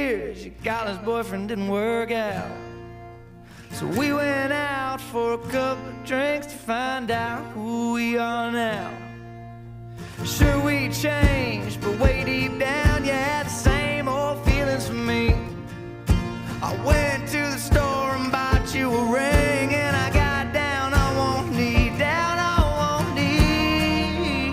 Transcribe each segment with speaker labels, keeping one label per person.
Speaker 1: years, your college boyfriend didn't work out. So we went out for a couple of drinks to find out who we are now. Sure we changed, but way deep down you had the same old feelings for me. I went to the store and bought you a ring, and I got down on one knee, down on one knee.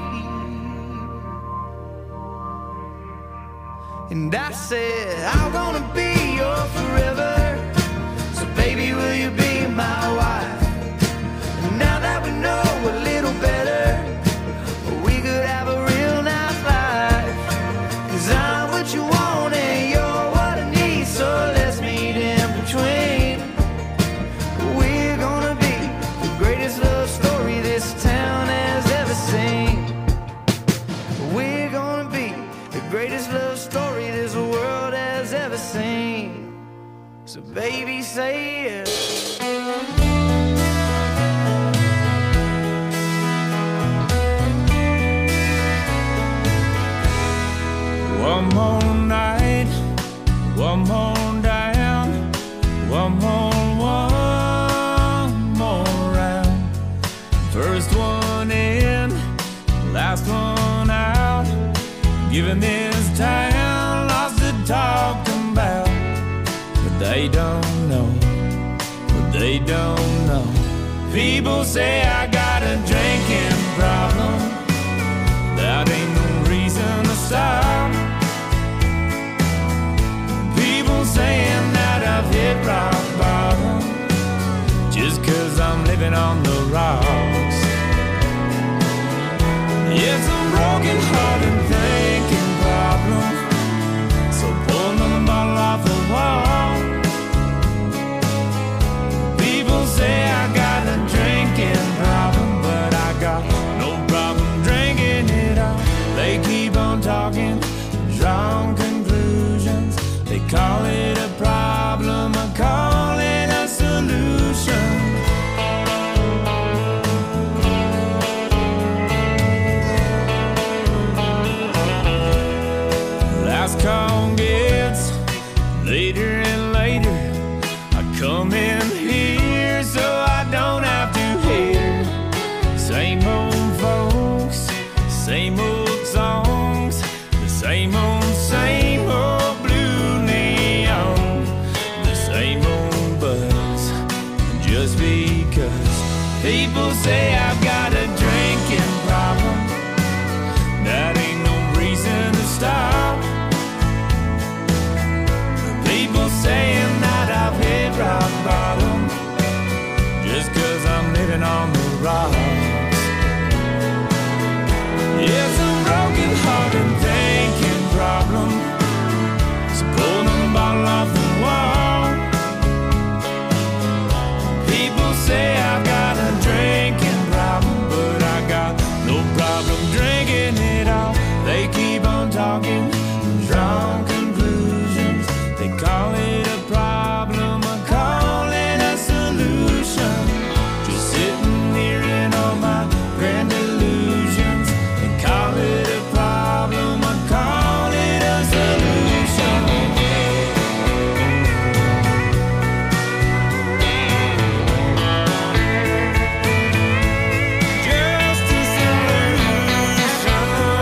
Speaker 1: And I said, I'm gonna be your forever. So baby, will you be my wife? And now that we know a little better, we could have a real nice life. 'Cause I'm what you want and you're what I need, so let's meet in between. We're gonna be the greatest love story this town has ever seen. We're gonna be the greatest love story this world has ever seen. So baby, say yes.
Speaker 2: One more night, one more down, one more round. First one in, last one out. Giving this town lots to talk about. But they don't know, but they don't know. People say I got a drinking problem. That ain't no reason to stop. People saying that I've hit rock bottom just 'cause I'm living on the rocks. It's a broken heart and thinking problem. So pull another bottle off the wall. People say I got a drinking problem, but I got no problem drinking it all. They keep on talking, drawing conclusions. They call it a problem, I call it a solution. Last call gets later and later. I come in here so I don't have to hear same old folks, same old songs, the same old blue neon, the same old buzz. Just because people say I've got a drinking problem, that ain't no reason to stop. People saying that I've hit rock bottom just 'cause I'm living on the rocks. It's a broken heart and thinking problem. So pull the bottle off the wall. People say I've got a drinking problem, but I got no problem drinking it all. They keep on talking, drawing conclusions. They call it a problem, I call it a solution. Just sitting here in all my grand illusions. They call it a problem, I call it a solution. Just a solution.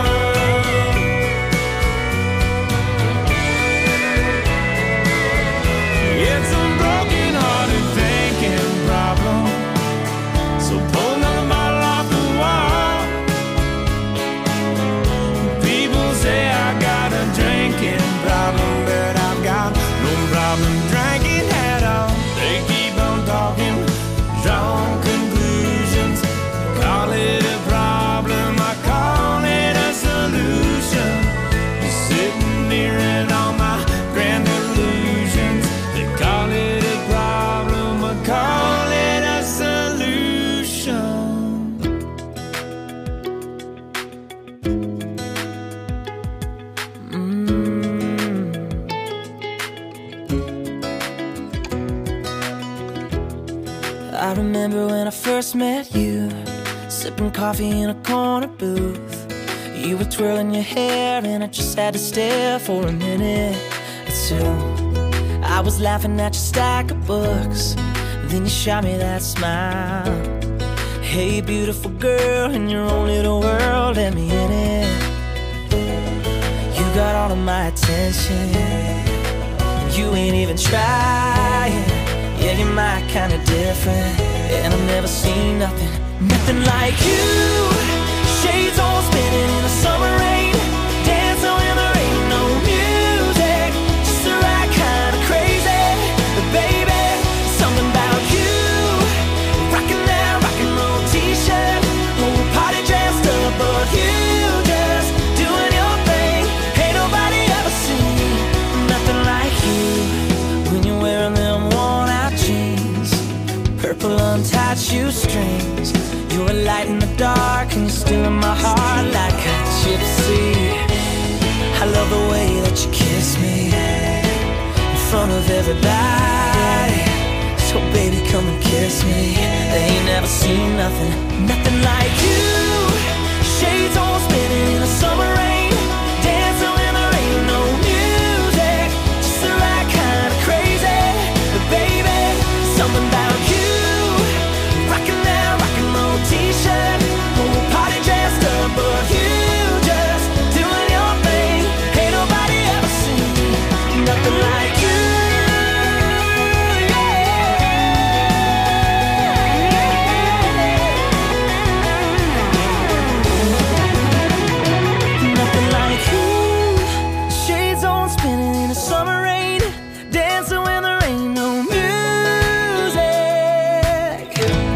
Speaker 2: It's a broken hearted thinking problem. So pull another bottle off the wall. People say I got a drinking problem, but I've got no problem drinking at all. They keep on talking, drawing conclusions. Call it a problem, I call it a solution. Just sitting here in all my grand illusions. They call it a problem, I call it a solution.
Speaker 1: I remember when I first met you, sipping coffee in a corner booth. You were twirling your hair and I just had to stare for a minute. It's too. I was laughing at your stack of books, then you shot me that smile. Hey, beautiful girl, in your own little world, let me in it. You got all of my attention, and you ain't even trying. Yeah, you're my kind of different, and I've never seen nothing like you. Shades all spinning in the summer rain, dancing when there ain't no music, just the right kind of crazy. But baby, something about you, rocking that rock and roll t-shirt, whole party dressed up, but you just doing your thing. Ain't nobody ever seen nothing like you. When you're wearing them worn out jeans, purple untied shoestrings, you're a light in the dark and you're still in my heart like a gypsy. I love the way that you kiss me in front of everybody. So baby, come and kiss me. They ain't never seen nothing like you. Shades all spinning in the summer rain, dancing when there ain't no music, just the right kind of crazy. But baby, something about you, rocking that rock and roll t-shirt, whole party dressed up, but you just doing your thing. Ain't nobody ever seen nothing like you. Nothing like you. Shades on spinning in the summer rain, dancing when there ain't no music.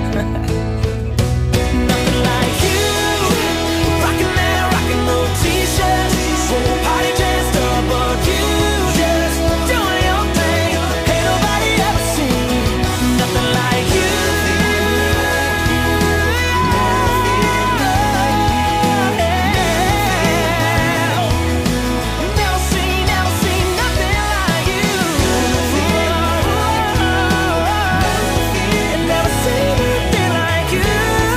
Speaker 1: Nothing like you, rocking that rock and roll t-shirt, whole party dressed up, but you just doing your thing. Ain't nobody ever seen nothing like you. Never seen nothing like you. Never seen nothing like you.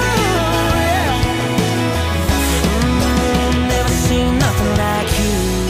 Speaker 1: Never seen nothing like you.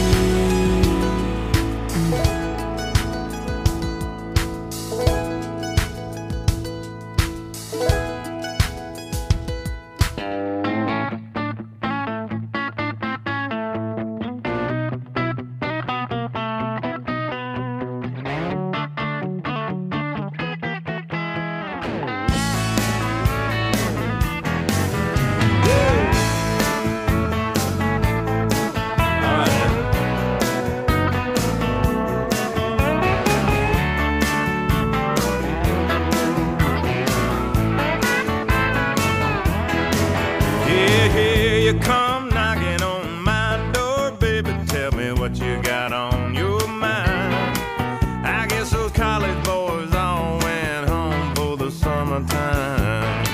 Speaker 2: Yeah, here you come knocking on my door, baby. Tell me what you got on your mind. I guess those college boys all went home for the summertime.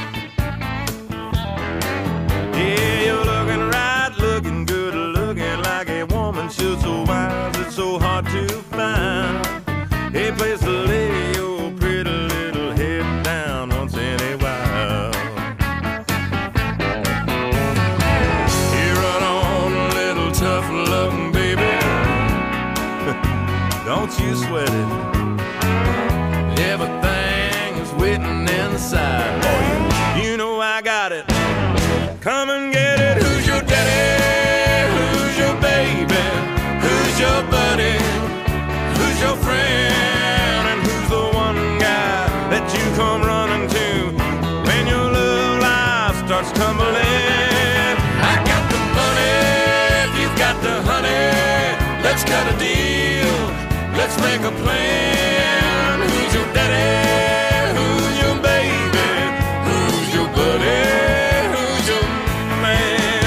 Speaker 2: Yeah, you're looking right, looking good, looking like a woman should. So wise, it's so hard to find a place to lay your pretty little head down once in a while. Tough loving, baby. Don't you sweat it. Everything is waiting inside for you. You know I got it. Come and get it. Who's your daddy? Who's your baby? Who's your buddy? Who's your friend? And who's the one guy that you come running to when your love life starts tumbling? I got the money, got the honey, let's cut a deal, let's make a plan. Who's your daddy? Who's your baby? Who's your buddy? Who's your man?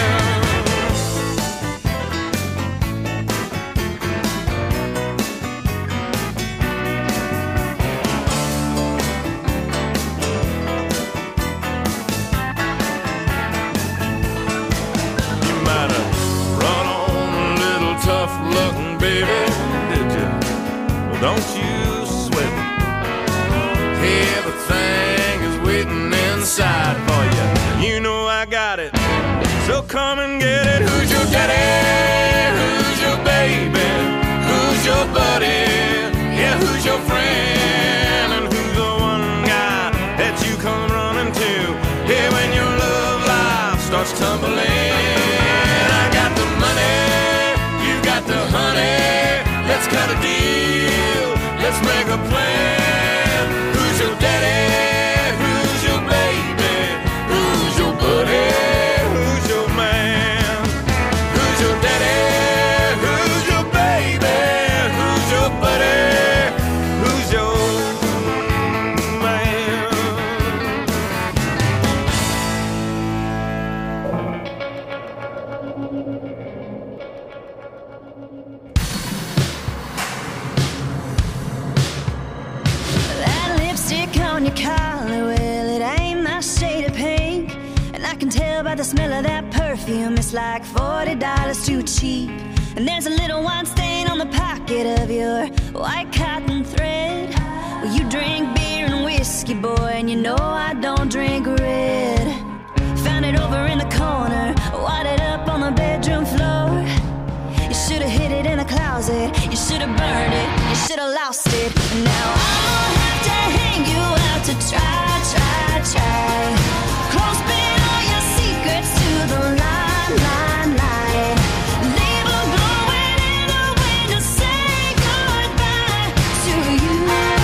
Speaker 2: You might have run on tough looking, baby, did you? Well, don't you sweat it. Everything is waiting inside for you. You know I got it. So come and get it. Who's your daddy? Who's your baby? Who's your buddy? tumbling. I got the money, you got the honey. Let's cut a deal, let's make a plan. Who's your daddy? Who's your baby? Who's your buddy? Who's your man? Who's your daddy? Who's your baby? Who's your buddy? Who's your man?
Speaker 3: That lipstick on your collar, well, it ain't my shade of pink. And I can tell by the smell of that perfume, it's like $40 too cheap. And there's a little wine stain on the pocket of your white cotton thread. Well, you drink beer and whiskey, boy, and you know I don't drink red. Found it over in the corner, wadded up on the bedroom floor. You should've hid it in a closet, you should've burned it, you should've lost it. And now I'll have to hang you out to try. Clothespin all your secrets to the line. Leave a glowing in the wind to say goodbye to you.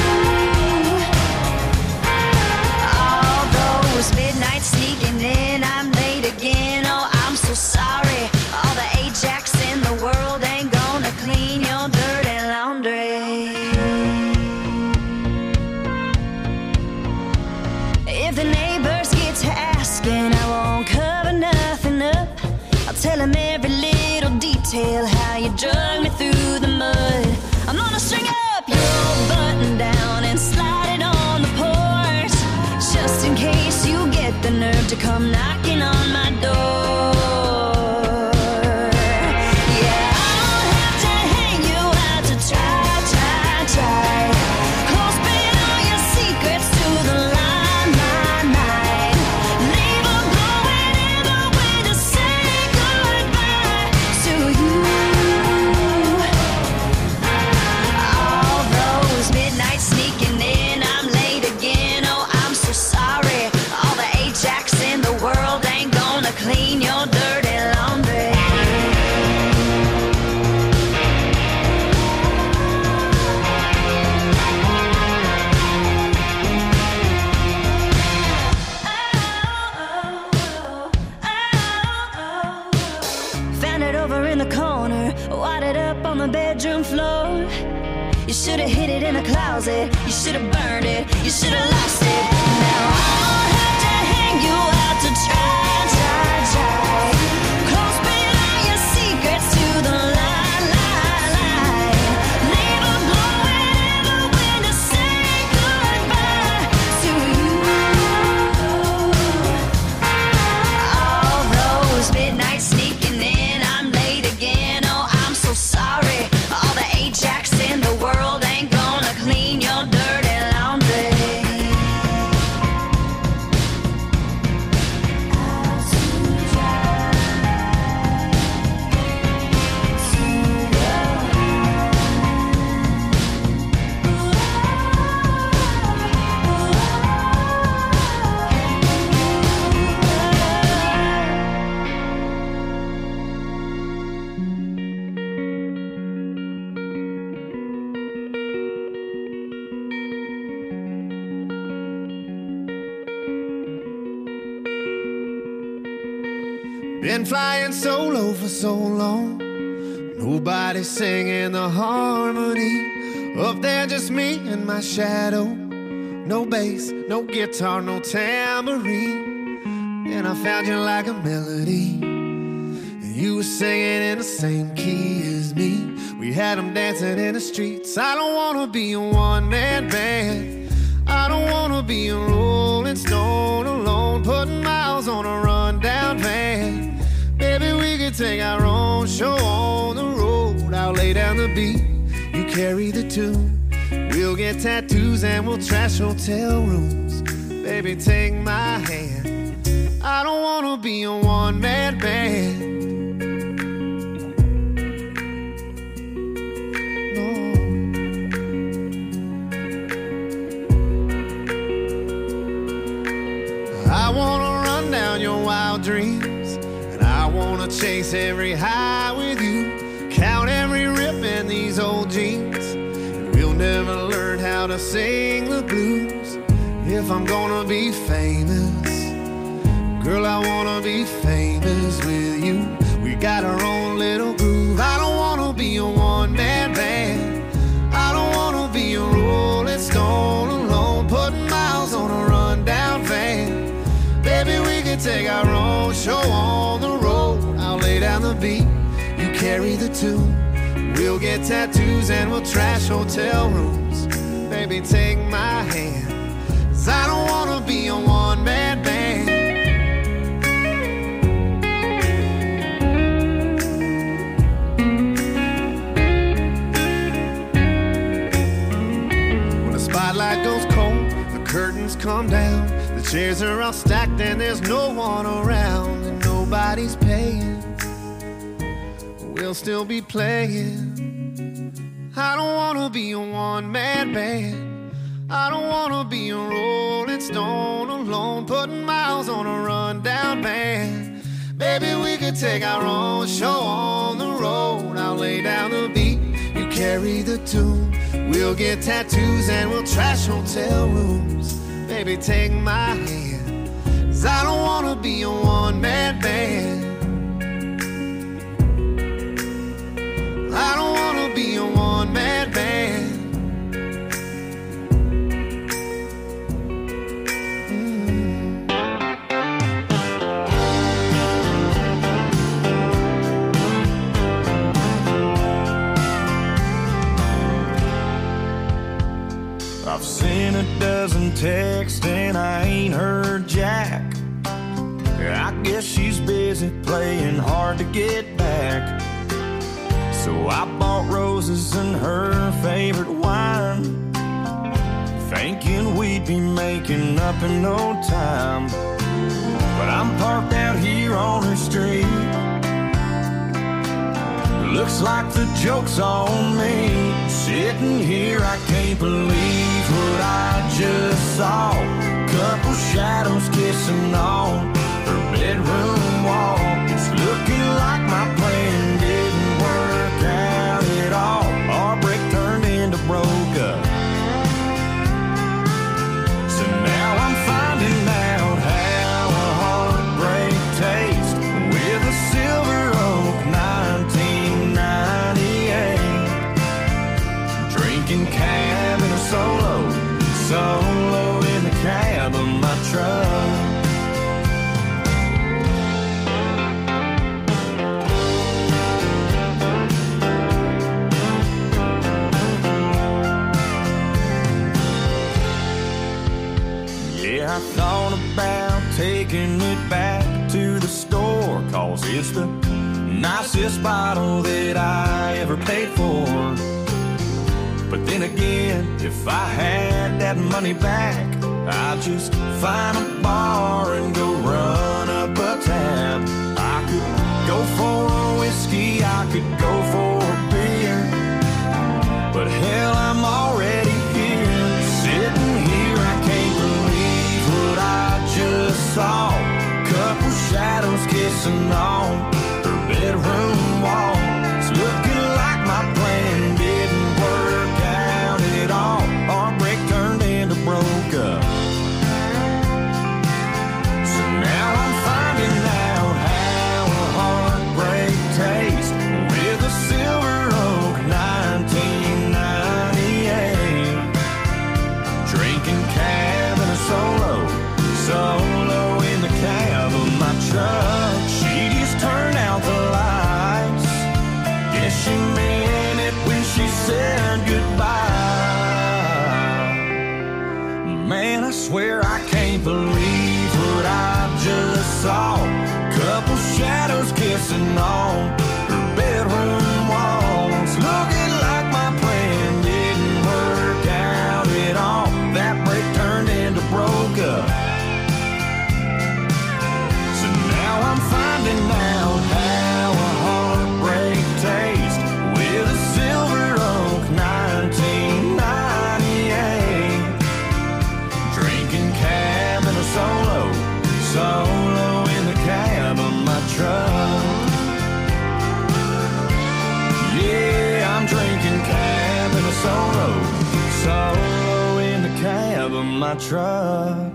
Speaker 3: All those midnights sneaking in, I'm late again, oh I'm so sorry. All the Ajax in the world ain't gonna clean your dirty laundry. If the neighbors get to asking, I won't cover nothing up. I'll tell them every little detail, how you drug me through the mud. I'm gonna string up your old button down and slide it on the porch, just in case you get the nerve to come knocking on my door. Yeah, I'll have to hang you out to try. Clothespin all your secrets to the line. Leave a glowing in the wind to say goodbye to you. All those midnights sneaking in, I'm late again, oh I'm so sorry. All the Ajax in the world ain't gonna clean your dirty laundry. Found it over in the corner, wadded up on the bedroom floor. You should've hid it in a closet, you should've burned it, you should've lost it. Now I'll have to hang you out to try. Clothespin all your secrets to the line. Leave a glowing in the wind to say goodbye to you. All those midnights sneaking in, I'm late again, oh I'm so sorry. All the Ajax in the world ain't gonna clean your dirty laundry.
Speaker 1: Been flying solo for so long, nobody singing the harmony. Up there just me and my shadow. No bass, no guitar, no tambourine. And I found you like a melody, and you were singing in the same key as me. We had them dancing in the streets. I don't wanna be a one-man band, I don't wanna be a rolling stone alone, putting miles on a rundown van. Baby, we could take our own show on the road. I'll lay down the beat, you carry the tune. We'll get tattoos and we'll trash hotel rooms. Baby, take my hand, I don't wanna be a one-man band. I wanna run down your wild dreams, wanna chase every high with you, count every rip in these old jeans. And we'll never learn how to sing the blues if I'm gonna be famous. Girl, I wanna be famous with you. We got our own little groove. I don't wanna be a one-man band. I don't wanna be a Rolling Stone alone, putting miles on a rundown van. Baby, we can take our own show on the road. I'll lay down the beat, you carry the tune. We'll get tattoos and we'll trash hotel rooms. Baby, take my hand, 'cause I don't wanna be a one-man band. When the spotlight goes cold, the curtains come down, the chairs are all stacked and there's no one around, and nobody's paying. We'll still be playing. I don't wanna be a one-man band. I don't wanna be a Rolling Stone alone, putting miles on a rundown van. Baby, we could take our own show on the road. I'll lay down the beat, you carry the tune. We'll get tattoos and we'll trash hotel rooms. Baby, take my hand, 'cause I don't wanna be a one-man band. I don't wanna be a one-man band.
Speaker 2: I've seen a dozen texts and I ain't heard jack. I guess she's busy playing hard to get back. So I bought roses and her favorite wine, thinking we'd be making up in no time. But I'm parked out here on her street. Looks like the joke's on me. Sitting here, I can't believe what I just saw. Couple shadows kissing on her bedroom wall. It's looking like my plan didn't work out at all. Our break turned into broke up. So now I'm finding out how a heartbreak tastes with a Silver Oak 1998. Drinking cab in a solo in the cab of my truck. I thought about taking it back to the store, 'cause it's the nicest bottle that I ever paid for. But then again, if I had that money back, I'd just find a bar and go run up a tab. I could go for a whiskey, I could go for a beer, but hell, I'm already here. Sitting here, I can't believe what I just saw. Couple shadows kissing on her bedroom wall. It's looking like my plan didn't work out at all. Our break turned into broke up. So now I'm finding out how a heartbreak tastes with a Silver Oak 1998. Drinking cab in a solo in the cab of my truck. She just turned out the light
Speaker 1: my truck.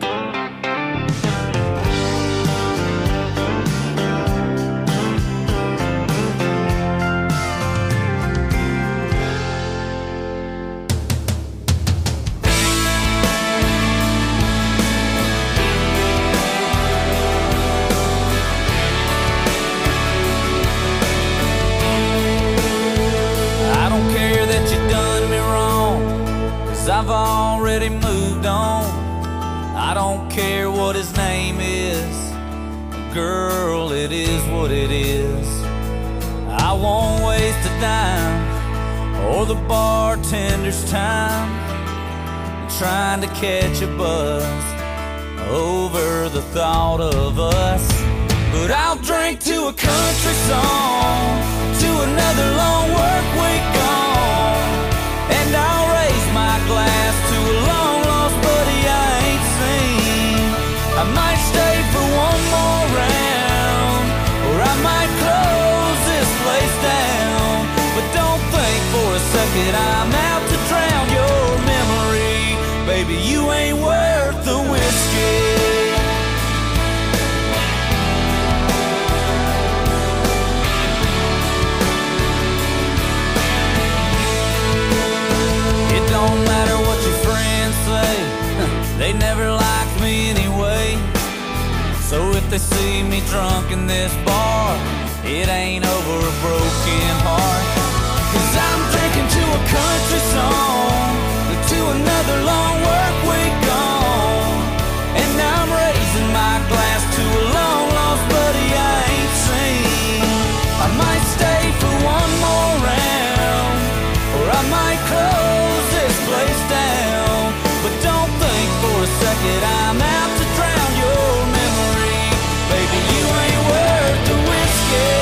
Speaker 4: I've already moved on. I don't care what his name is. Girl, it is what it is. I won't waste a dime or the bartender's time trying to catch a buzz over the thought of us. But I'll drink to a country song, to another long work week gone, and I'll raise my glass to a long lost buddy I ain't seen. I might stay for one more round, or I might close this place down. But don't think for a second I'm out to drown your memory. Baby, you ain't worth the whiskey. Don't matter what your friends say, they never liked me anyway. So if they see me drunk in this bar, it ain't over a broken heart. 'Cause I'm drinking to a country song, to another long work week gone, and I'm raising my glass to a long lost buddy I ain't seen. I might stay for one more round, or I might close this place down. But don't think for a second I'm out to drown your memory. Baby, you ain't worth the whiskey.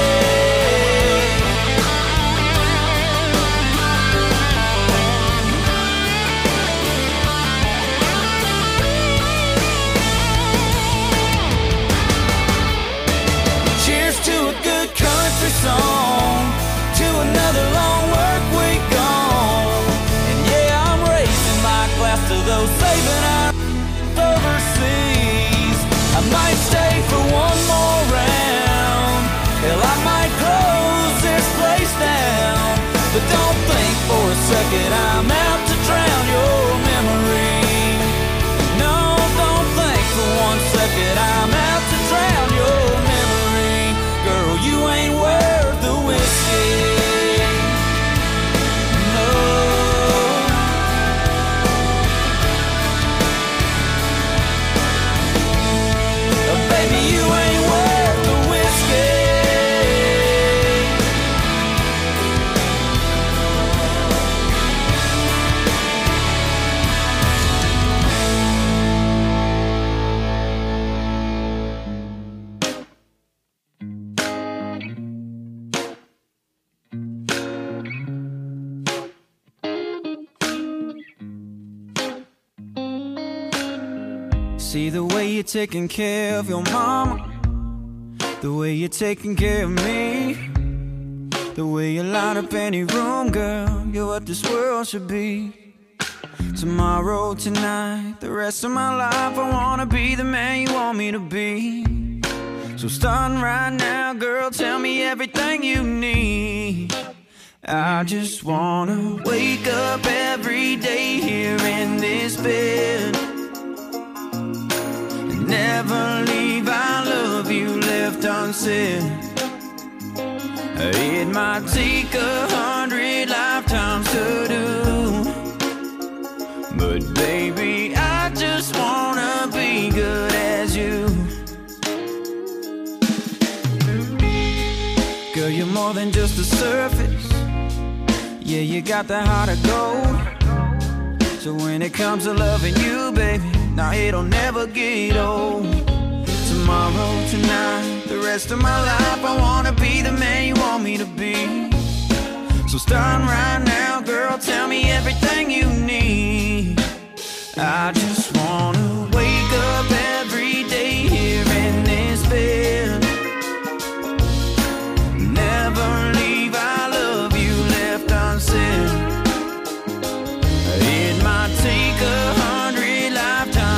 Speaker 4: Cheers to a good country song, to another long work week gone. And yeah, I'm raising my glass to those saving our overseas. I might stay for one more round, hell, I might close this place down. But don't think for a second I'm out to drown your memory. No, don't think for 1 second I'm out to drown your memory. Girl, you ain't worth the whiskey. No. Baby, you ain't worth the whiskey.
Speaker 1: See the way you're taking care of your mama, the way you're taking care of me, the way you light up any room, girl, you're what this world should be. Tomorrow, tonight, the rest of my life, I wanna be the man you want me to be. So starting right now, girl, tell me everything you need. I just wanna wake up every day here in this bed, never leave our love you left unsaid. It might take 100 lifetimes to do, but baby, I just wanna be good as you. Girl, you're more than just the surface. Yeah, you got the heart of gold. So when it comes to loving you, baby, now it'll never get old. Tomorrow, tonight, the rest of my life, I wanna be the man you want me to be. So starting right now, girl, tell me everything you need. I just wanna wake up every day here in this bed, never leave our love you left unsaid. It might take 100 lifetimes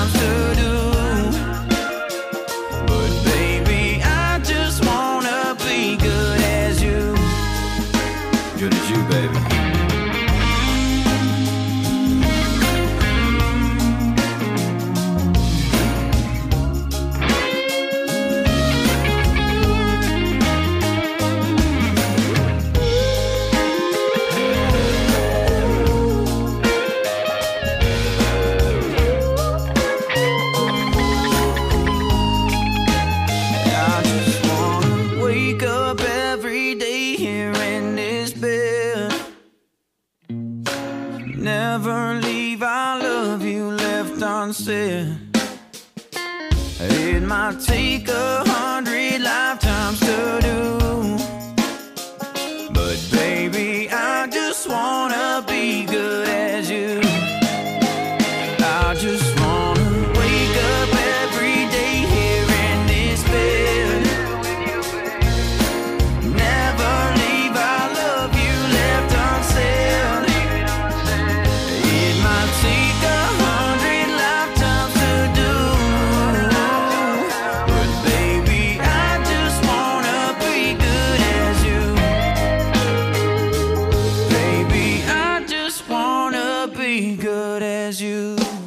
Speaker 1: It might take 100 lifetimes to do. But baby, I just wanna be good as you. I just wanna wake up every day here in this bed. Never leave, I love you left unsaid. It might take 100 lifetimes to do. But baby, I just wanna be good as you. Baby, I just wanna be good as you.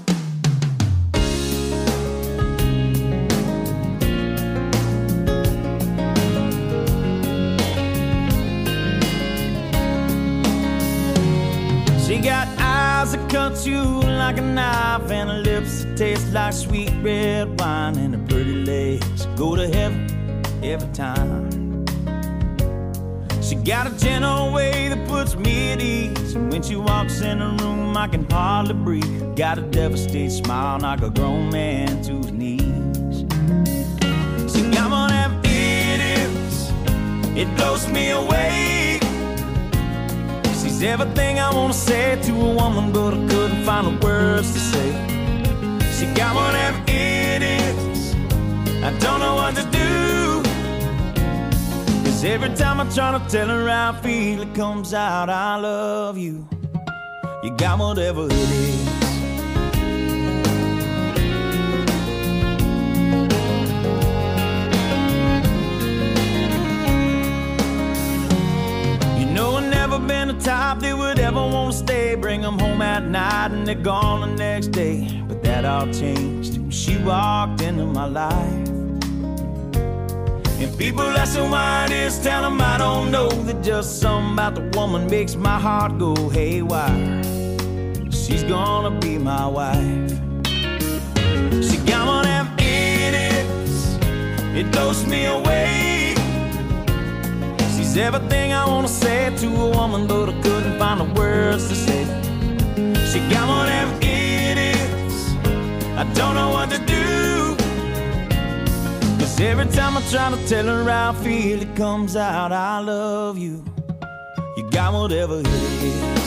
Speaker 1: She got eyes that cut you like a knife, and her lips that taste like sweet red wine, and her pretty legs go to heaven every time. She got a gentle way that puts me at ease, and when she walks in the room I can hardly breathe. Got a devastated smile, knock a grown man to his knees. She got one of them idiots, it blows me away. She's everything I wanna say to a woman, but I couldn't find the words to say. She got one of them idiots, I don't know what to do. Cause every time I try to tell her how I feel, it comes out, I love you. You got whatever it is. Been the type that would ever want to stay, bring them home at night and they're gone the next day. But that all changed when she walked into my life. And people asking why it is, tell them I don't know, that just something about the woman makes my heart go haywire. She's gonna be my wife. She got one of them idiots, it blows me away. She's everything I wanna say to a woman, but I couldn't find the words to say. She got one of them idiots, I don't know what to do. Cause every time I try to tell her how I feel, it comes out, I love you. You got whatever it is.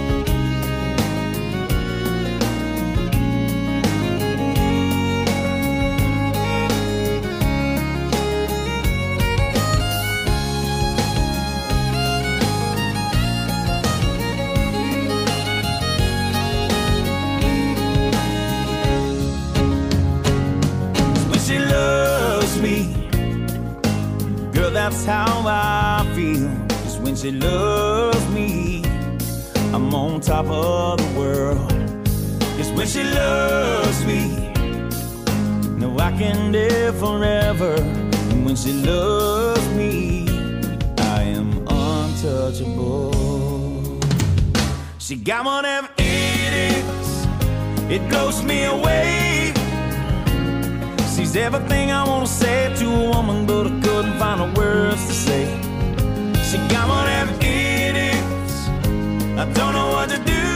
Speaker 1: That's how I feel. Cause when she loves me, I'm on top of the world. Cause when she loves me, no, I can live forever. And when she loves me, I am untouchable. She got one of them idiots, it blows me away. She's everything I wanna say to a woman, but I couldn't find the words to say. She got one of them idiots, I don't know what to do.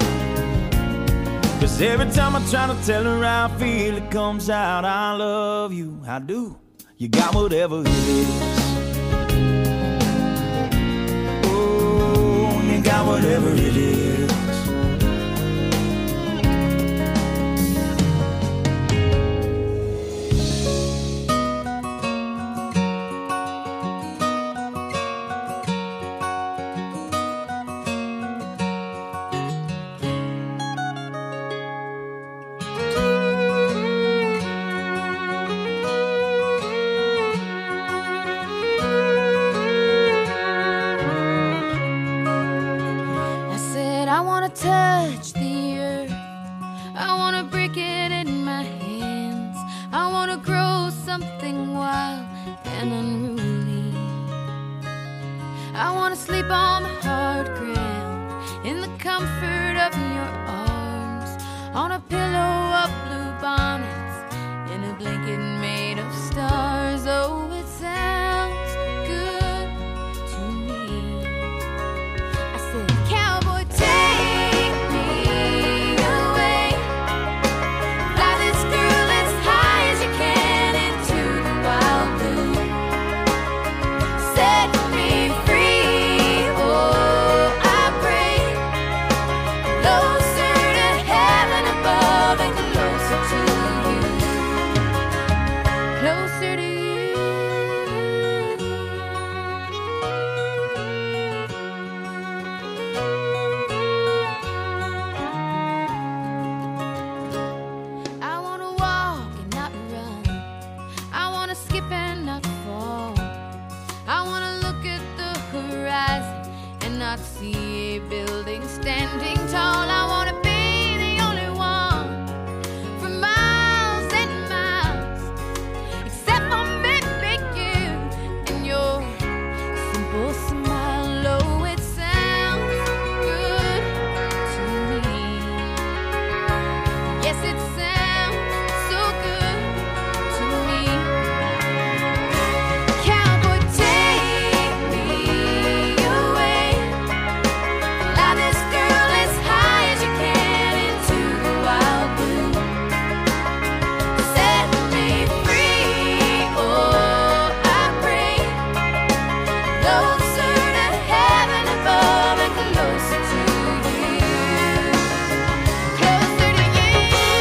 Speaker 1: Cause every time I try to tell her how I feel, it comes out, I love you, I do. You got whatever it is. Oh, you got whatever it is.
Speaker 5: Touch the earth, I wanna break it in my hands. I wanna grow something wild and unruly. I wanna sleep on the hard ground in the comfort of your arms, on a pillow of blue bonnets, in a blanket made of stars. Oh, it sounds good to me. I said, cowboy, take me away, fly this girl as high as you can. skip and not fall. I wanna look at the horizon and not see a building standing tall. I wanna be the only one for miles and miles, except for maybe you and your simple smile. Oh, it sounds good to me. Yes, it sounds so good to me. Cowboy, take me away. Fly this girl as high as you can into the wild blue. Set me free, oh, I pray. Closer to heaven above and closer to you. Closer to you.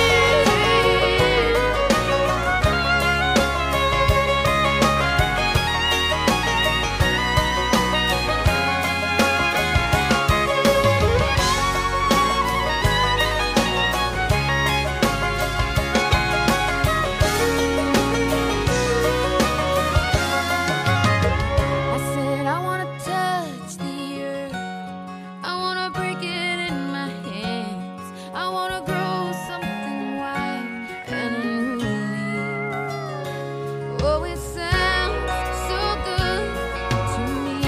Speaker 5: I said I wanna touch the earth. I wanna break it in my hands. I wanna grow something wild and unruly. Oh, it sounds so good to me.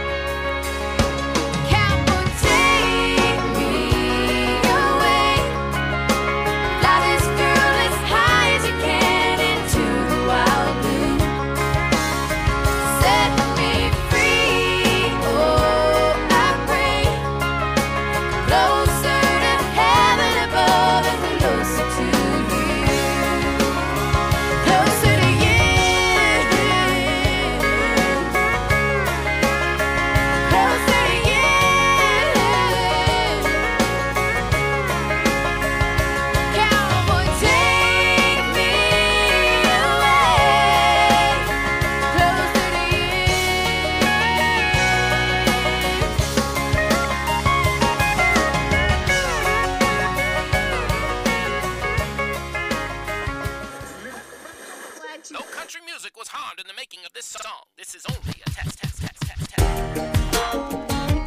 Speaker 5: Cowboy, take me away. Fly this girl as high as you can into the wild blue. Set me free, oh, I pray. Closer to heaven above and closer to you. Closer to you. Closer to you. Cowboy, take me away. Closer to you.
Speaker 6: No country music was harmed in the making of this song. This is only a test.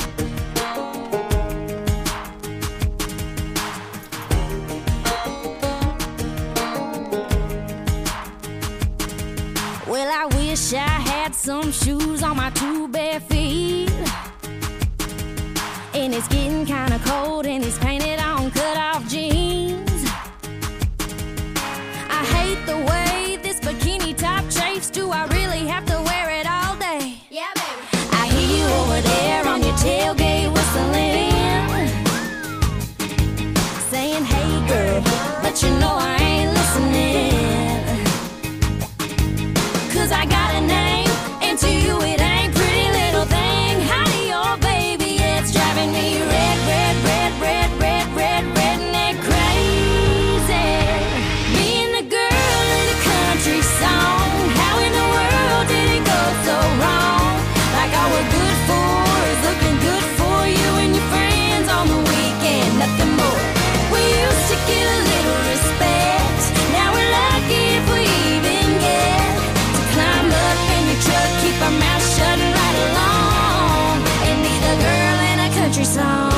Speaker 3: Well, I wish I had some shoes on my two bare feet. And it's getting kinda cold in these painted on cut-off jeans. I hate the way this bikini top chafes. Do I really have to wear it all day?
Speaker 5: Yeah, baby.
Speaker 3: I hear you over there on your tailgate whistling, saying, hey girl, but you know I ain't listening. 'Cause I got a name, and to you it ain't pretty little thing. Howdy, oh baby, it's driving me red, red, red, red, red, red, redneck crazy. Being the girl in a country song, how in the world did it go so wrong? Like all we're good for is looking good for you and your friends on the weekend, nothing more. We used to get a little respect. Now we're lucky if we even get to climb up in your truck, keep our mouth shut and ride along, and be the girl in a country song.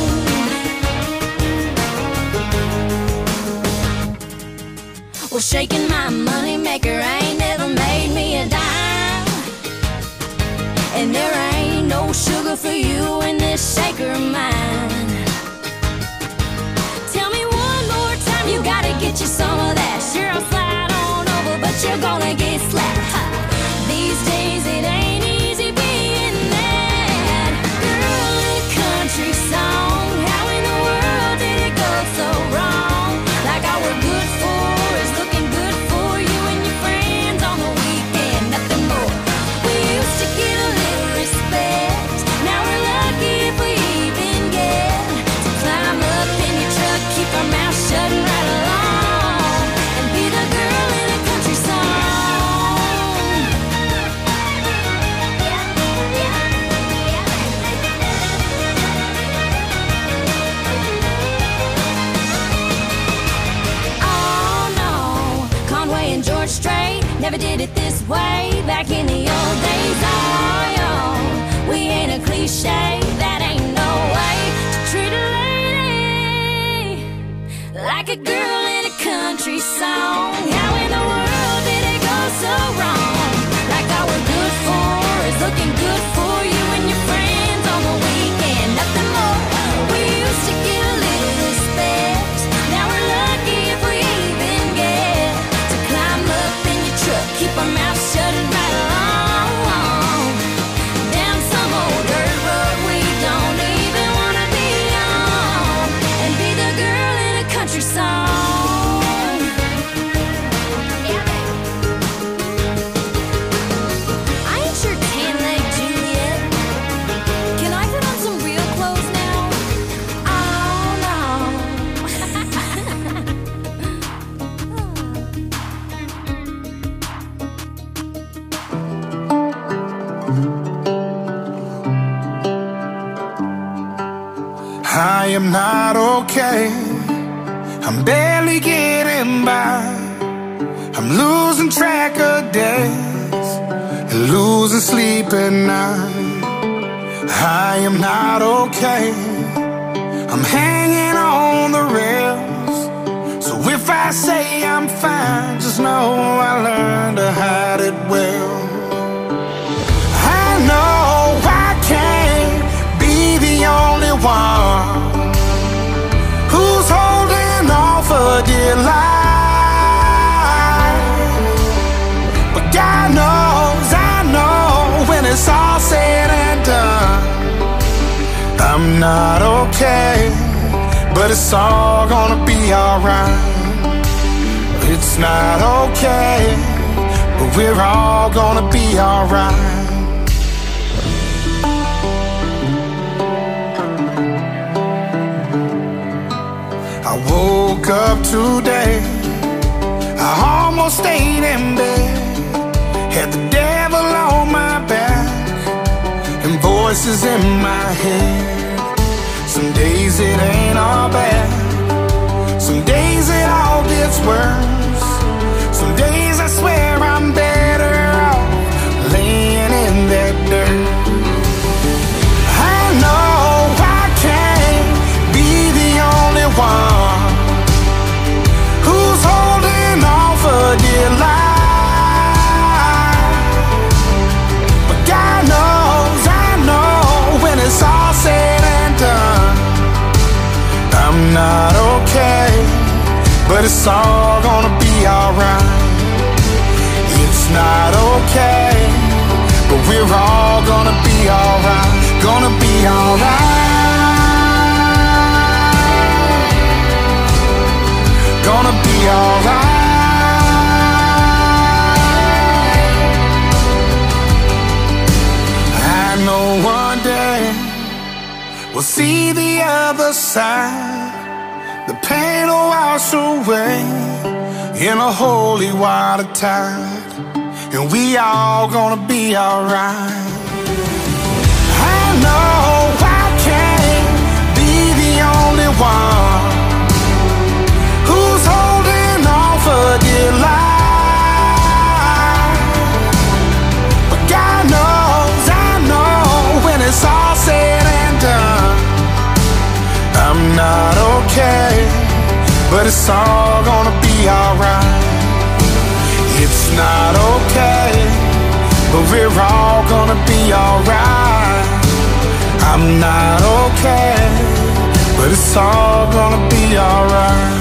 Speaker 3: Well, shaking my money maker ain't never made me a dime, and there ain't no sugar for you in this shaker of mine. Tell me one more time, you gotta get you some of that. Sure, I'll slide on over, but you're gonna get slapped. Ha. These days it ain't easy being that girl in a country song. How in the world did it go so wrong? Like all we're good for is looking good for you and your friends on the weekend, nothing more. We used to get a little respect. Now we're lucky if we even get to climb up in your truck, keep our mouth shut and ride along, and be the girl in a country song. never did it this way back in the old days. Oh, yo, we ain't a cliche, that ain't no way to treat a lady like a girl in a country song. How in the world did it go so wrong? Like all we're good for is looking good for you and your friends on the weekend. Nothing more. We used to get a little respect. Now we're lucky if we even get to climb up in your truck, keep our mouths shut and ride along down some old dirt road we don't even wanna be on, and be the girl in a country song. I ain't your tan-leg Juliet. Can I put on some real clothes now? Oh no.
Speaker 7: I am not okay. I'm barely getting by. I'm losing track of days and losing sleep at night. I am not okay. I'm hanging on the rails. So if I say I'm fine, just know I learned to hide it well. I know I can't be the only one who's holding on for dear life. But God knows, I know, when it's all said and done, I'm not okay, but it's all gonna be alright. It's not okay, but we're all gonna be alright. I woke up today, I almost stayed in bed, had the devil on my back and voices in my head. Some days it ain't all bad, some days it all gets worse. Some days I swear I'm better off laying in that dirt. I know I can't be the only one who's holding on for dear life. But God knows, I know, when it's all said and done, I'm not okay, but it's all gonna be alright. It's not okay, but we're all gonna be alright. Gonna be alright. Gonna be alright. I know one day we'll see the other side. The pain will wash away in a holy water tide, and we all gonna be alright. I know I can't be the only one who's holding on for dear life. But God knows, I know, when it's all said and done, I'm not okay, but it's all gonna be alright. It's not okay, but we're all gonna be alright. I'm not okay, but it's all gonna be alright.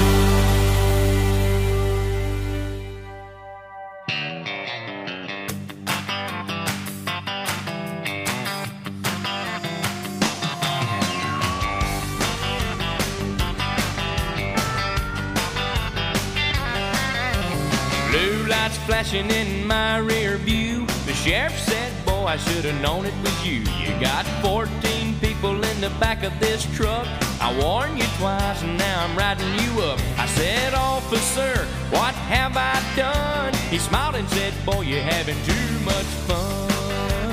Speaker 2: Blue lights flashing in my rear view. The sheriff said, boy, I should have known it was you. You got 14 people in the back of this truck. I warned you twice and now I'm riding you up. I said, officer, what have I done? He smiled and said, boy, you're having too much fun.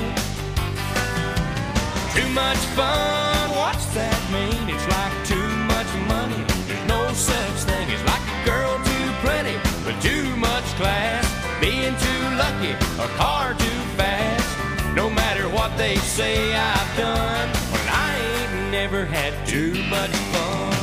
Speaker 2: Too much fun, what's that mean? It's like too much money. There's no such thing as like a girl too pretty with too much class. Be being too lucky, a car too fast. No matter what they say I've done, well, I ain't never had too much fun.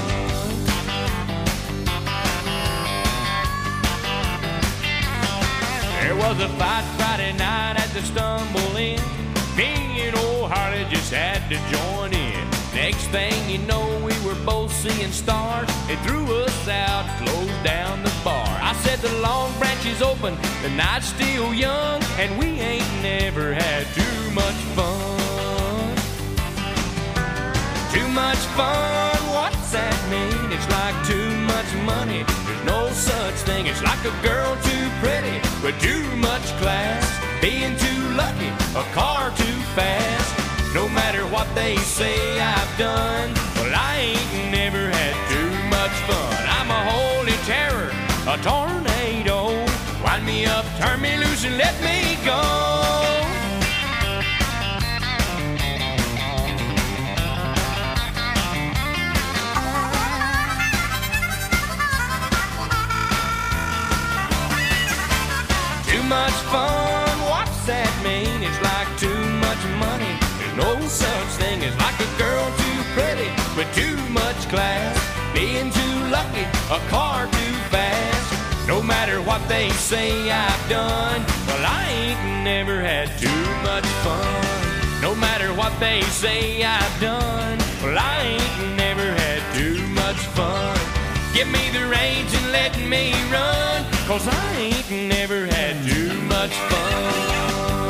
Speaker 2: There was a fight Friday night at the Stumble Inn. Me and old Harley just had to join in. Next thing you know, we were both seeing stars. They threw us out, closed down the bar. I said the Long Branch is open, the night's still young, and we ain't never had too much fun. Too much fun, what's that mean? It's like too much money, there's no such thing. It's like a girl too pretty with too much class, being too lucky, a car too fast. No matter what they say I've done, well, I ain't never had too much fun. I'm a holy terror, a tornado. Wind me up, turn me loose, and let me go. Too much fun, what's that mean? It's like too much money, there's no such thing. It's like a girl too pretty with too much class, being too lucky, a car too fast. No matter what they say I've done, well, I ain't never had too much fun. No matter what they say I've done, well, I ain't never had too much fun. Give me the reins and let me run, 'cause I ain't never had too much fun.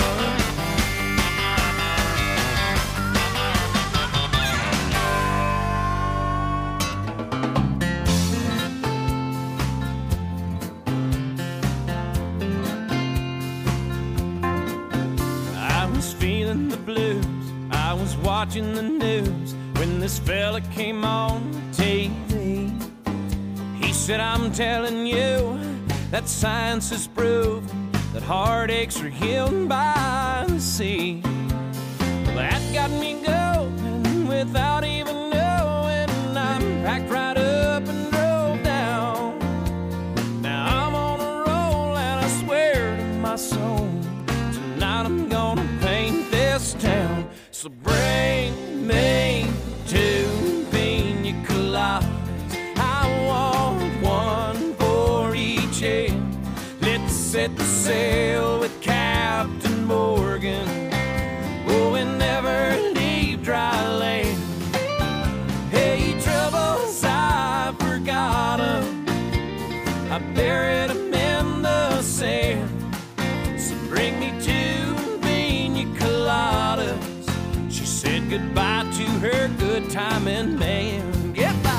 Speaker 2: I was feeling the blues, I was watching the news when this fella came on TV. He said, I'm telling you that science has proved that heartaches are healed by the sea. Well, that got me going without even knowing. I packed right up and drove down. Now I'm on a roll and I swear to my soul, tonight I'm gonna paint this town. So bring me two pina coladas, I want one for each head. Let's set the sail with Captain Morgan, oh, and never leave dry land. Hey, troubles, I forgot 'em, I buried 'em in the sand. So bring me two pina coladas. She said goodbye to her good timing man. Goodbye.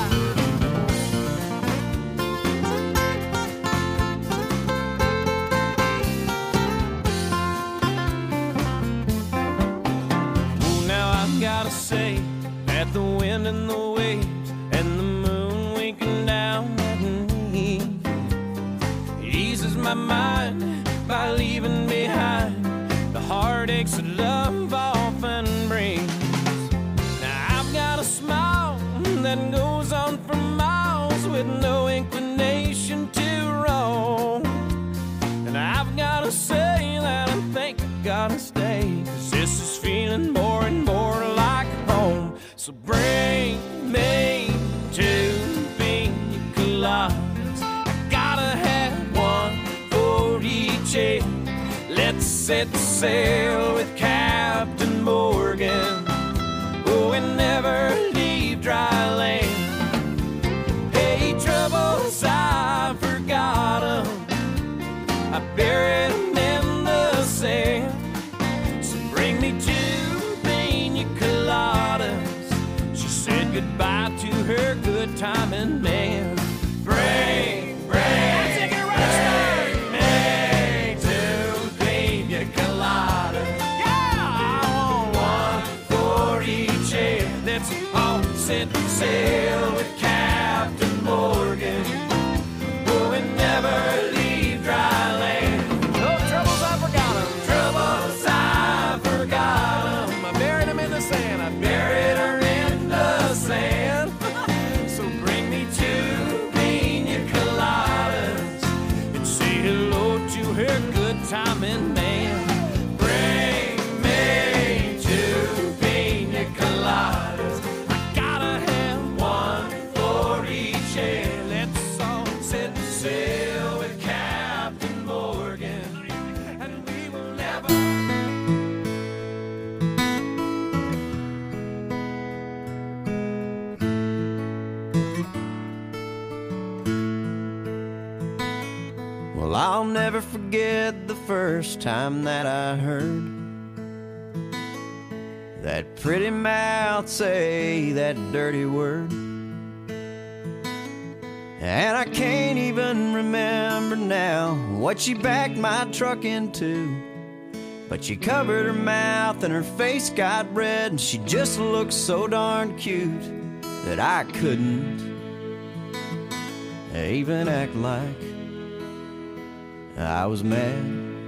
Speaker 2: Gotta say that the wind and the waves and the moon winking down at me eases my mind by leaving behind the heartaches that love often brings. Now I've got a smile that goes on for miles with no inclination to roam, and I've gotta say that I think I gotta stay, 'cause this is feeling more and more like home. So bring me two pina coladas, I gotta have one for each head. Let's set sail with Captain Morgan, oh, and never leave dry land. Hey, troubles, I forgot 'em, I buried 'em in the sand. So bring me two pina coladas. She said goodbye to her good timing man. Bring me two pina coladas. Yeah, I want one for each head. Let's all set sail with Captain Morgan, oh, and never leave dry land. Oh, troubles, I forgot 'em. Troubles, I forgot 'em. I buried 'em in the sand. I buried her in the sand. So bring me two timing man. Bring me 2 pina coladas. I gotta have one for each head. Let's all set sail with Captain Morgan, and we will never. Well, I'll never forget the first time that I heard that pretty mouth say that dirty word. And I can't even remember now what she backed my truck into, but she covered her mouth and her face got red, and she just looked so darn cute that I couldn't even act like I was mad.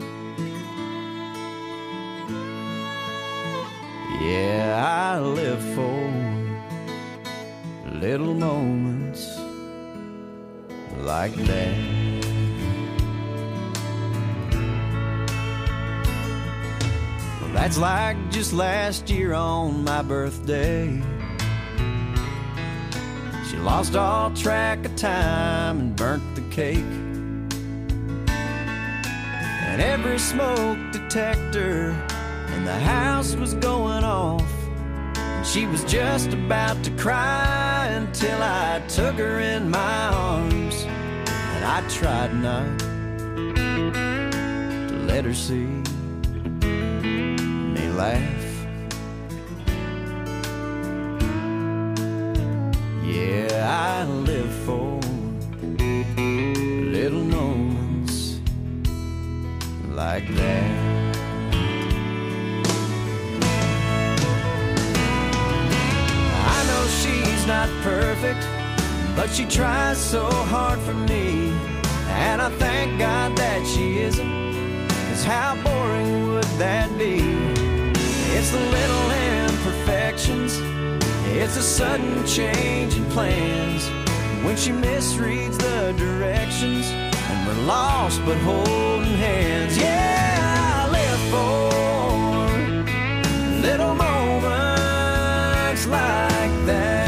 Speaker 2: Yeah, I live for little moments like that. Well, that's like just last year on my birthday. She lost all track of time and burnt the cake. And every smoke detector in the house was going off, and she was just about to cry until I took her in my arms, and I tried not to let her see me laugh. Yeah, I live for little moments like that. I know she's not perfect, but she tries so hard for me, and I thank God that she isn't, 'cause how boring would that be? It's the little imperfections, it's a sudden change in plans, when she misreads the directions and we're lost but holding hands. Yeah, I live for little moments like that.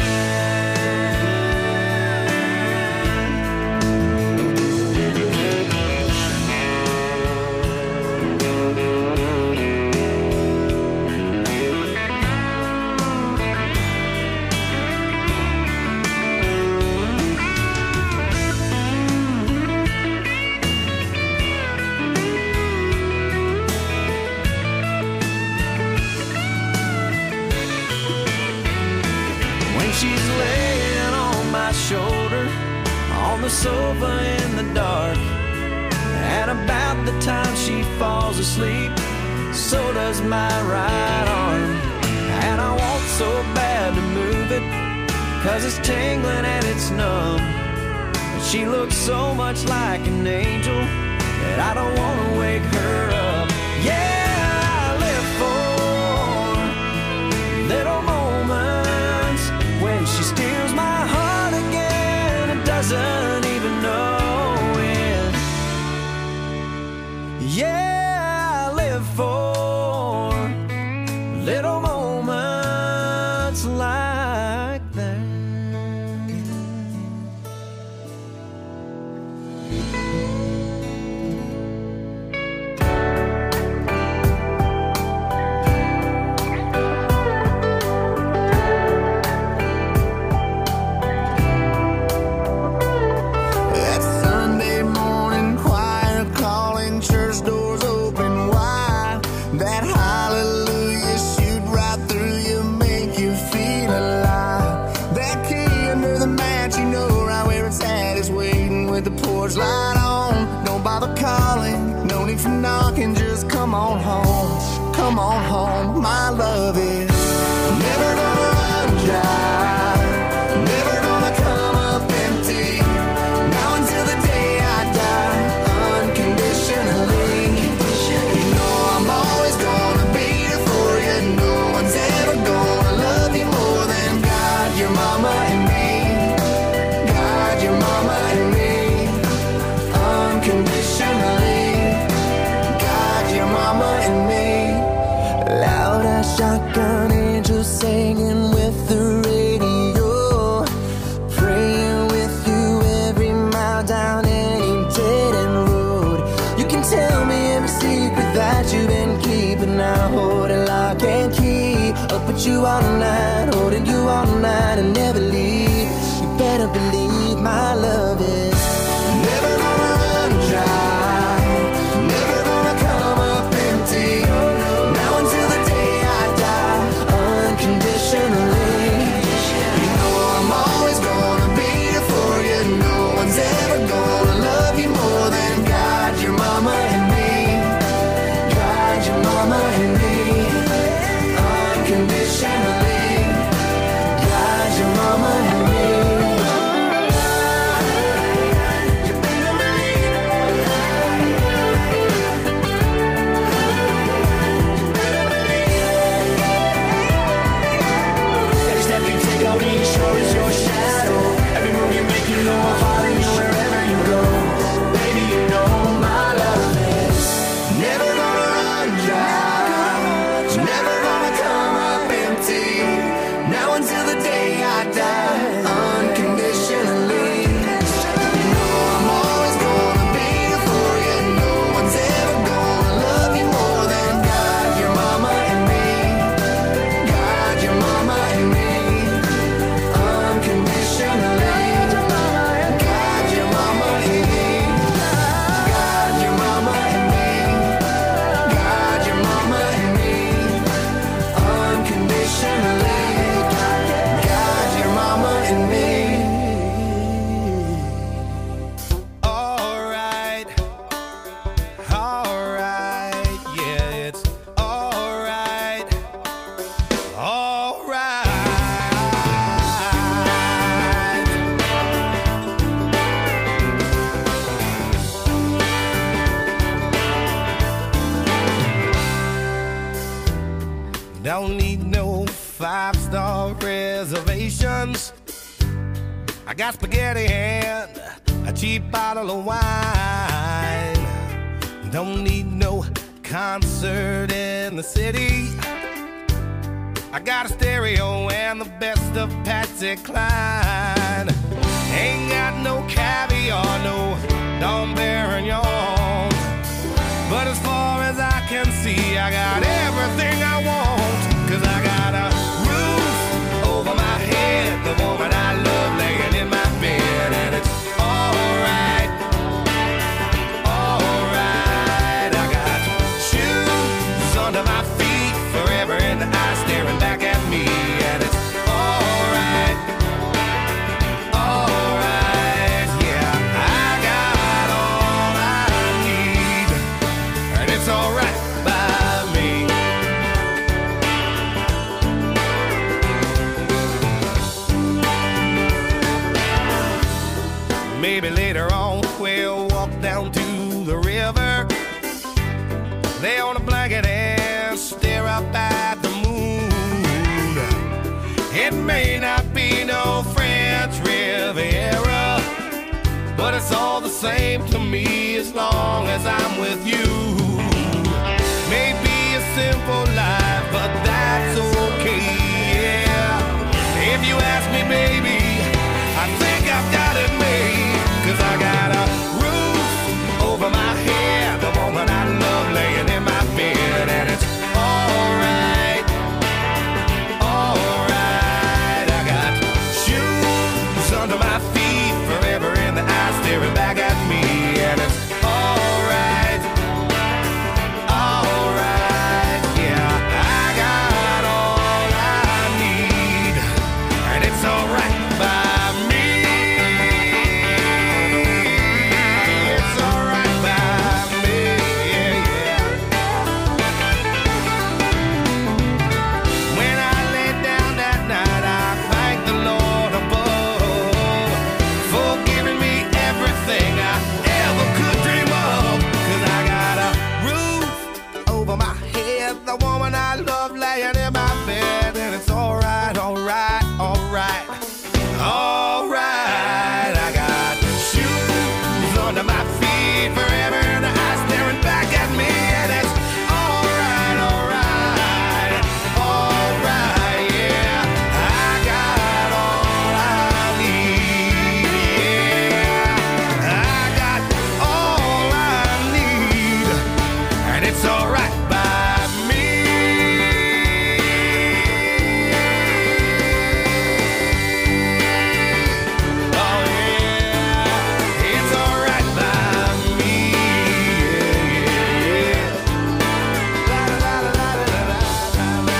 Speaker 2: She's laying on my shoulder on the sofa in the dark, and about the time she falls asleep, so does my right arm. And I want so bad to move it, 'cause it's tingling and it's numb, but she looks so much like an angel that I don't want to wake her up. Yeah, I live for little moments when she steals my heart again and doesn't even know it. Yeah, I live for little moments like that. Light on, don't bother calling, no need for knocking, just come on home, come on home. My love is never gonna run dry, never gonna come up empty, now until the day I die, unconditionally. You know I'm always gonna be here for you, no one's ever gonna love you more than God, your mama and me, God, your mama and me. Unconditionally, God,
Speaker 1: shotgun angels singing with the radio, praying with you every mile down any dead end road. You can tell me every secret that you've been keeping. I hold it lock and key. I'll put you all night, holding you all night and never leave. You better believe my love is never gonna run dry, never gonna come up empty. Now until the day I die, unconditionally. You know I'm always gonna be here for you. No one's ever gonna love you more than God, your mama and me. God, your mama and me. Unconditionally. God, your mama and me. Every step you take, I'll be sure is your shadow. Every move you make, you know I'll follow you wherever you go. Baby, you know my love is never gonna run dry, never gonna come up empty. Now until the day I die, unconditionally. You know I'm always gonna be here for you. No one's ever gonna love you more than God, your mama and me. God, your mama and me. Unconditionally. God, your mama and me. God, your mama and me. God, your mama and me. Unconditionally. God, your mama and me.
Speaker 8: Alright, alright, yeah, it's alright, alright. Don't need no 5-star reservations. I got spaghetti and a cheap bottle of wine. Don't need no concert in the city. I got a stereo and the best of Patsy Cline. Ain't got no caviar, no Dom Perignon. But as far as I can see, I got everything I want. 'Cause I got a roof over my head, the woman I love laying in my bed, and it's alright, alright. I got shoes under my feet, forever in the eye staring back at me, and it's alright, alright. Yeah, I got all I need, and it's alright by me. Maybe later on we'll walk down to the river, lay on a blanket and stare up at the moon. It may not be no French Riviera, but it's all the same to me as long as I'm with you. Maybe a simple life, but that's okay, yeah. If you ask me, baby, I think I've got it made. 'Cause I got a roof over my head, the woman I love laying in my bed, and it's alright, alright. I got shoes under my feet, forever in the eye staring back at me, and it's alright, alright. Yeah, I got all I need, and it's alright by me. It's alright by me, yeah, yeah. When I lay down that night, I thank the Lord above for giving me everything I ever could dream of. 'Cause I got a roof over my head, the woman I love laying in my bed, and it's alright, alright, alright, alright. I got shoes under my feet, forever in the eye staring back at me, and it's alright, alright, alright. it's alright by me. Oh yeah, it's alright by me. Yeah, yeah, yeah. La la la la la la la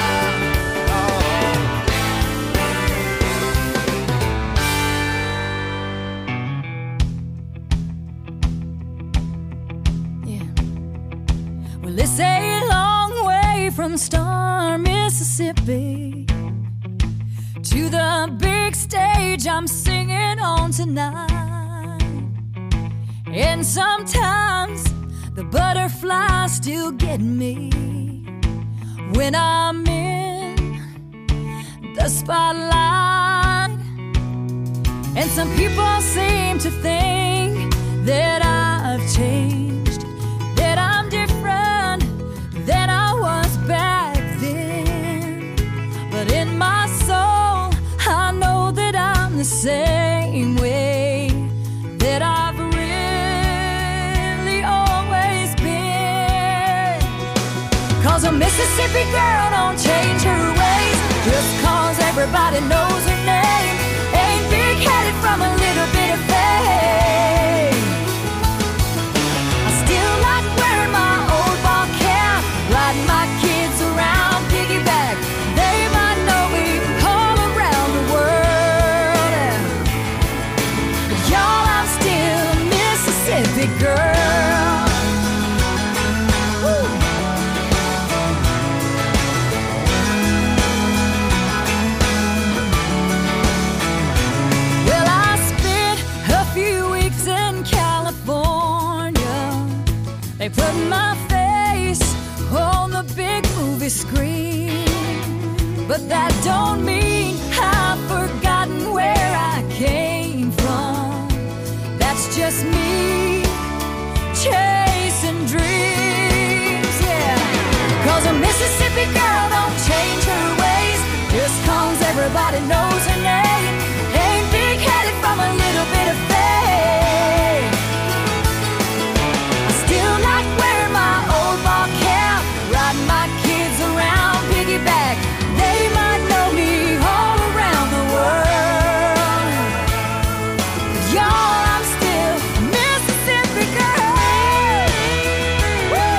Speaker 8: la.
Speaker 3: Yeah. Well, it's a long way from Star, Mississippi to the big stage I'm singing on tonight. And sometimes the butterflies still get me when I'm in the spotlight. And some people seem to think that I've changed, that I'm different than I was back then. But in my soul, I know that I'm the same way that I've really always been. 'Cause a Mississippi girl don't change her ways just 'cause everybody knows her name. Ain't big-headed from a little bit of fame. I still like wearing my old ball cap, riding my kids around piggyback. They might know me all around the world. But y'all, I'm still a Mississippi girl. Woo. Well, I spent a few weeks in California. They put my face on the big movie screen. But that don't mean I've forgotten where I came from. That's just me chasing dreams, yeah. 'Cause a Mississippi girl don't change her ways just 'cause everybody knows her name. Ain't big-headed from a little bit of fame. I still like wearing my old ball cap, riding my kids around piggyback. They might know me all around the world. But y'all, I'm still a Mississippi girl. Woo!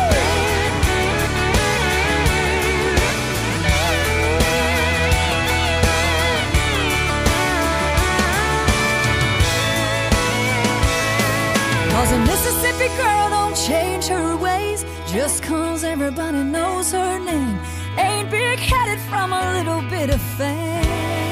Speaker 3: 'Cause a Mississippi girl don't change her ways just 'cause everybody knows her name. Ain't big-headed from a little bit of fame.